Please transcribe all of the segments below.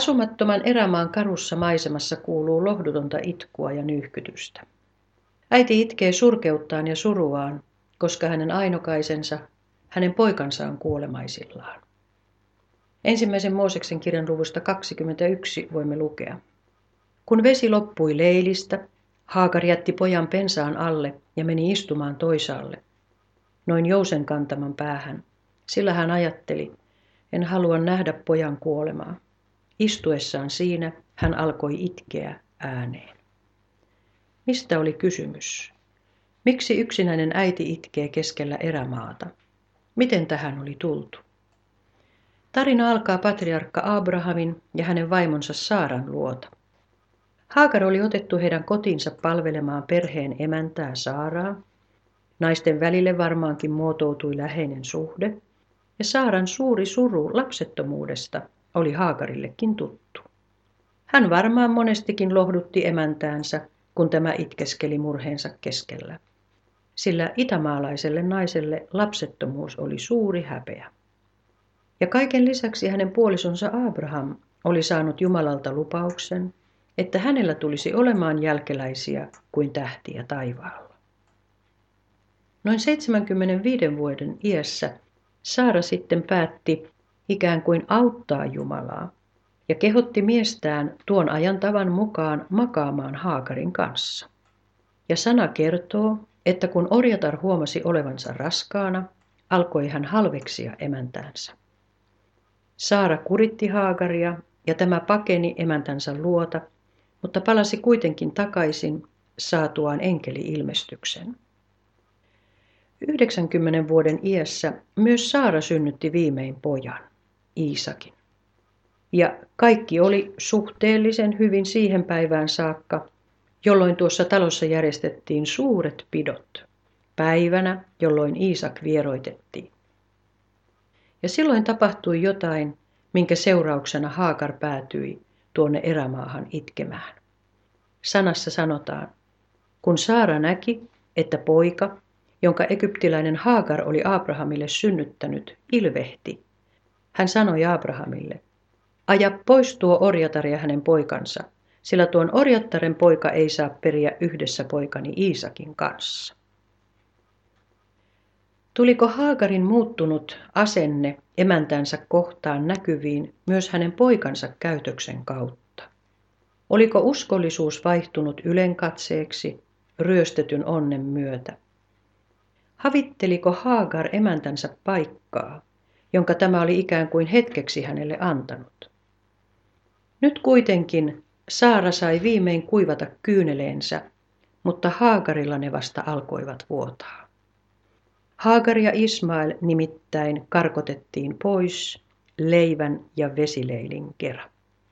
Asumattoman erämaan karussa maisemassa kuuluu lohdutonta itkua ja nyyhkytystä. Äiti itkee surkeuttaan ja suruaan, koska hänen ainokaisensa, hänen poikansa on kuolemaisillaan. 1. Mooseksen kirjan luvusta 21 voimme lukea. Kun vesi loppui leilistä, Haagar jätti pojan pensaan alle ja meni istumaan toisaalle, noin jousen kantaman päähän, sillä hän ajatteli, en halua nähdä pojan kuolemaa. Istuessaan siinä hän alkoi itkeä ääneen. Mistä oli kysymys? Miksi yksinäinen äiti itkee keskellä erämaata? Miten tähän oli tultu? Tarina alkaa patriarkka Abrahamin ja hänen vaimonsa Saaran luota. Haagar oli otettu heidän kotiinsa palvelemaan perheen emäntää Saaraa. Naisten välille varmaankin muotoutui läheinen suhde, ja Saaran suuri suru lapsettomuudesta oli Haagarillekin tuttu. Hän varmaan monestikin lohdutti emäntäänsä, kun tämä itkeskeli murheensa keskellä. Sillä itämaalaiselle naiselle lapsettomuus oli suuri häpeä. Ja kaiken lisäksi hänen puolisonsa Abraham oli saanut Jumalalta lupauksen, että hänellä tulisi olemaan jälkeläisiä kuin tähtiä taivaalla. Noin 75 vuoden iässä Saara sitten päätti ikään kuin auttaa Jumalaa ja kehotti miestään tuon ajan tavan mukaan makaamaan Haagarin kanssa. Ja sana kertoo, että kun orjatar huomasi olevansa raskaana, alkoi hän halveksia emäntäänsä. Saara kuritti Haagaria ja tämä pakeni emäntänsä luota, mutta palasi kuitenkin takaisin saatuaan enkeli-ilmestyksen. 90 vuoden iässä myös Saara synnytti viimein pojan, Iisakin. Ja kaikki oli suhteellisen hyvin siihen päivään saakka, jolloin tuossa talossa järjestettiin suuret pidot, päivänä, jolloin Iisak vieroitettiin. Ja silloin tapahtui jotain, minkä seurauksena Haagar päätyi tuonne erämaahan itkemään. Sanassa sanotaan, kun Saara näki, että poika, jonka egyptiläinen Haagar oli Abrahamille synnyttänyt, ilvehti, hän sanoi Abrahamille, aja pois tuo orjatar ja hänen poikansa, sillä tuon orjattaren poika ei saa periä yhdessä poikani Iisakin kanssa. Tuliko Haagarin muuttunut asenne emäntänsä kohtaan näkyviin myös hänen poikansa käytöksen kautta? Oliko uskollisuus vaihtunut ylenkatseeksi ryöstetyn onnen myötä? Havitteliko Haagar emäntänsä paikkaa, jonka tämä oli ikään kuin hetkeksi hänelle antanut? Nyt kuitenkin Saara sai viimein kuivata kyyneleensä, mutta Haagarilla ne vasta alkoivat vuotaa. Haagar ja Ismael nimittäin karkotettiin pois leivän ja vesileilin kera.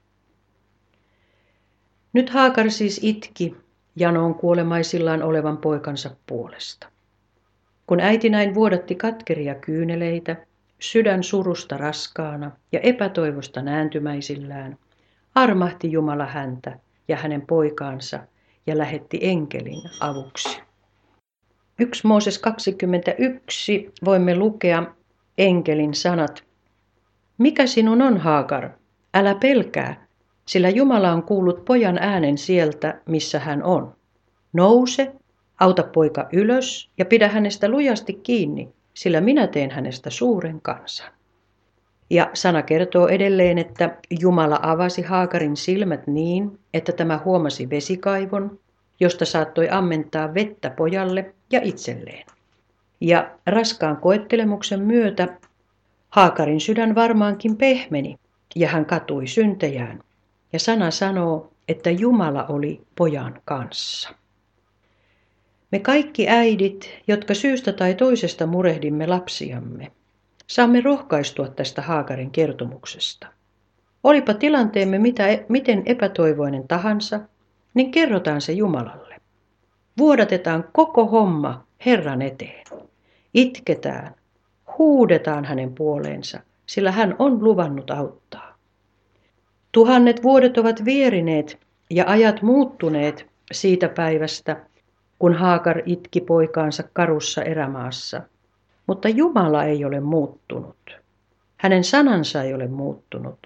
Nyt Haagar siis itki janoon kuolemaisillaan olevan poikansa puolesta. Kun äiti näin vuodatti katkeria kyyneleitä, sydän surusta raskaana ja epätoivosta nääntymäisillään, armahti Jumala häntä ja hänen poikaansa ja lähetti enkelin avuksi. 1 Mooses 21 voimme lukea enkelin sanat. Mikä sinun on, Haagar? Älä pelkää, sillä Jumala on kuullut pojan äänen sieltä, missä hän on. Nouse, auta poika ylös ja pidä hänestä lujasti kiinni, sillä minä teen hänestä suuren kansan. Ja sana kertoo edelleen, että Jumala avasi Haagarin silmät niin, että tämä huomasi vesikaivon, josta saattoi ammentaa vettä pojalle ja itselleen. Ja raskaan koettelemuksen myötä Haagarin sydän varmaankin pehmeni ja hän katui syntejään. Ja sana sanoo, että Jumala oli pojan kanssa. Me kaikki äidit, jotka syystä tai toisesta murehdimme lapsiamme, saamme rohkaistua tästä Haagarin kertomuksesta. Olipa tilanteemme miten epätoivoinen tahansa, niin kerrotaan se Jumalalle. Vuodatetaan koko homma Herran eteen. Itketään, huudetaan hänen puoleensa, sillä hän on luvannut auttaa. 1000 vuodet ovat vierineet ja ajat muuttuneet siitä päivästä, kun Haagar itki poikaansa karussa erämaassa. Mutta Jumala ei ole muuttunut. Hänen sanansa ei ole muuttunut,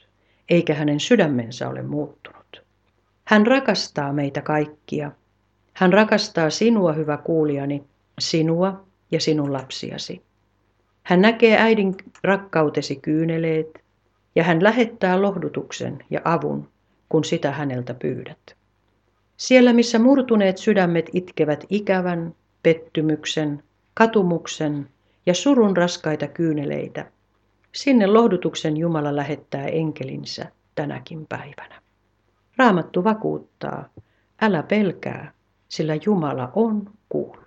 eikä hänen sydämensä ole muuttunut. Hän rakastaa meitä kaikkia. Hän rakastaa sinua, hyvä kuulijani, sinua ja sinun lapsiasi. Hän näkee äidin rakkautesi kyyneleet ja hän lähettää lohdutuksen ja avun, kun sitä häneltä pyydät. Siellä, missä murtuneet sydämet itkevät ikävän, pettymyksen, katumuksen ja surun raskaita kyyneleitä, sinne lohdutuksen Jumala lähettää enkelinsä tänäkin päivänä. Raamattu vakuuttaa, älä pelkää, sillä Jumala on kuullut.